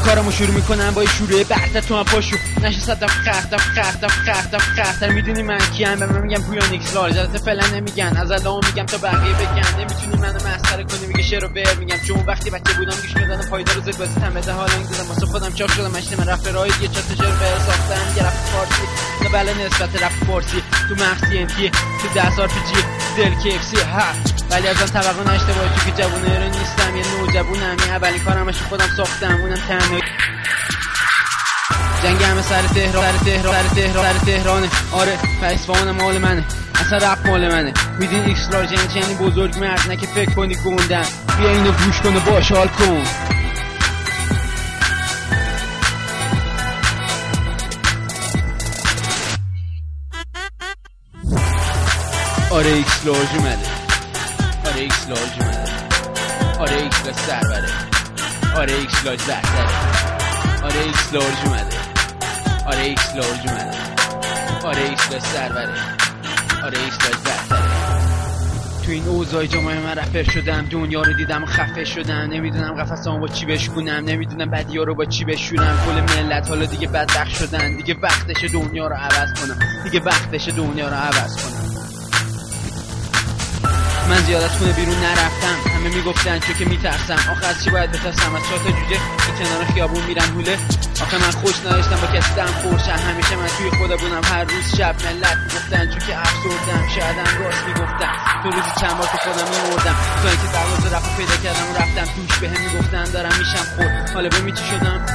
کارمو شروع میکنم با شروع بحث تو هم پاشو نشه صدف خرتر میدونی من کیم به من میگم پویان ایکس لارج البته فعلا نمیگن از الان میگم تا بقیه بگن نمیتونی منو مسخره کنی میگه شعر و بر میگم چون وقتی بچه بودم گوش میدادم پایدار رو زد واسه تمده حالا این دیدم واسه خودم چاق شدم مشت من رفت راهی یه چات شعر و بر ساختم یه رفت فارسی نه بله نسبت رفت فارسی تو مخسی امتی تو 10 سال پیجی دل کیفسی ها ولی از آن توقع نشته باید تو که جوونه رو نیستم یه نوجوونم یه اولین کارمش خودم ساختم اونم تنهایی جنگ همه سر تهرانه آره فیسفان مال منه اصلا رپ مال منه میدین ایکس لارج یعنی بزرگ مرد نه که فکر کنی گوندن بیا اینو گوش کن و باش حال کن آره ایکس لارج اومده آره ایکس لارج اومده آره ایکس لارج سربره آره ایکس لارج بهتره آره ایکس لارج اومده آره ایکس لارج اومده آره ایکس لارج سربره آره ایکس لارج بهتره تو این اوضاع جامعه من رپر شدم دنیا رو دیدم و خفه شدم نمیدونم قفسامو با چی بشکونم نمیدونم بدی‌ها رو با چی بشورم کل ملت حالا دیگه بدبخت شدن دیگه وقتش دنیا رو عوض کنم دیگه وقتش دنیا رو عوض کنم من زیاد از خونه بیرون نرفتم همه میگفتن چون که میترسم آخه از چی باید بترسم از چهار تا جوجه که کنار خیابون میرن هوله آخه من خوش نداشتم با کسی دم خورشم همیشه من توی خدا بودم هر روز شب ملت میگفتن چون که افسردم شایدم راست میگفتن تو روزی چند بار تو خودم میمردم تو اینکه دروازه رفت پیدا کردم و رفتم توش بهم میگفتن دارم میشم خود حالا به چی شدم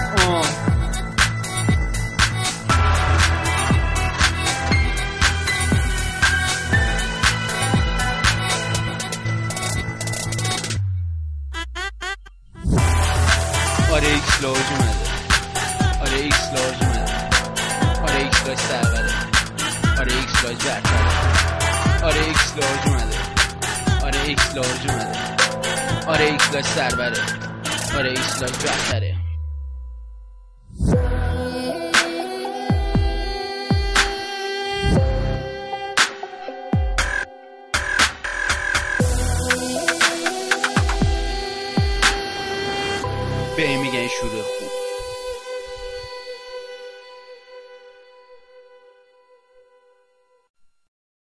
آره ایکس لارج اومده آره ایکس لارج اومده آره ایکس لارج سربره آره ایکس لارج برتره آره ایکس لارج اومده آره ایکس لارج اومده آره ایکس لارج سربره آره ایکس لارج برتره به این میگن شروع